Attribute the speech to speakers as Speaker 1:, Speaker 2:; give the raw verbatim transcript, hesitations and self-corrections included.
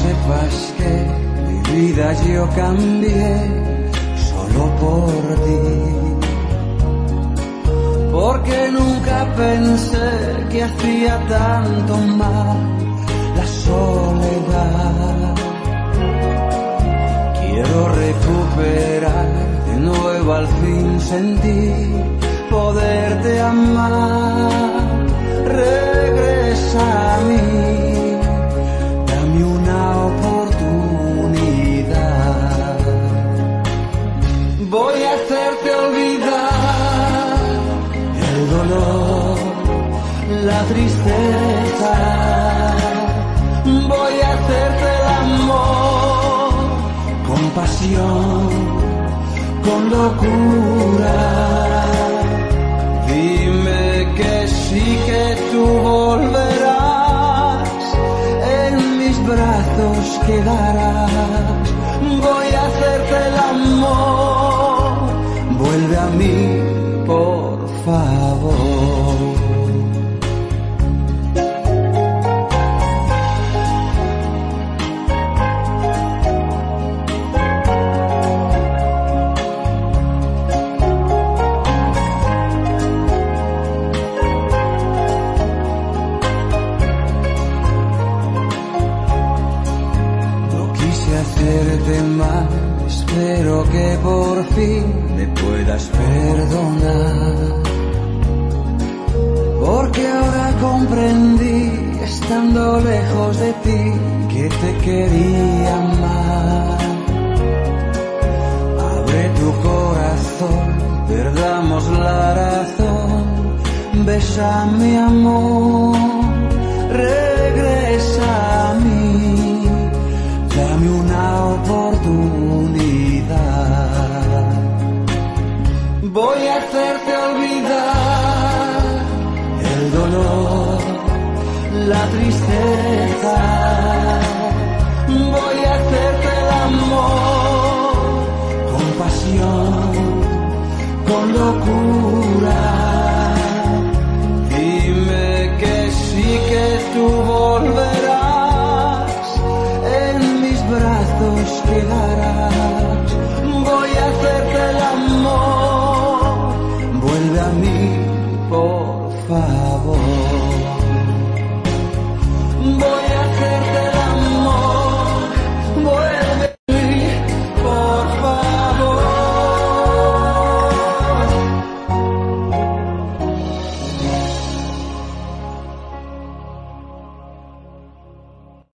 Speaker 1: sepas que mi vida yo cambié solo por ti, porque nunca pensé que hacía tanto mal la soledad. Quiero recuperar de nuevo, al fin sentir poderte amar. Regresa a mí, dame una oportunidad. Voy a hacerte olvidar el dolor, la tristeza. Voy a hacerte el amor con pasión, con locura. Dime que sí, que tú volverás, en mis brazos quedarás. Voy a hacerte el amor, vuelve a mí, por favor. Hacerte mal, espero que por fin me puedas perdonar, porque ahora comprendí, estando lejos de ti, que te quería amar. Abre tu corazón, perdamos la razón, besa mi amor, regresa a mí. Dame una oportunidad. Voy a hacerte olvidar el dolor, la tristeza. Voy a hacerte el amor con pasión, con locura. Dime que sí, que tú volverás, brazos quedarás. Voy a hacerte el amor, vuelve a mí, por favor. Voy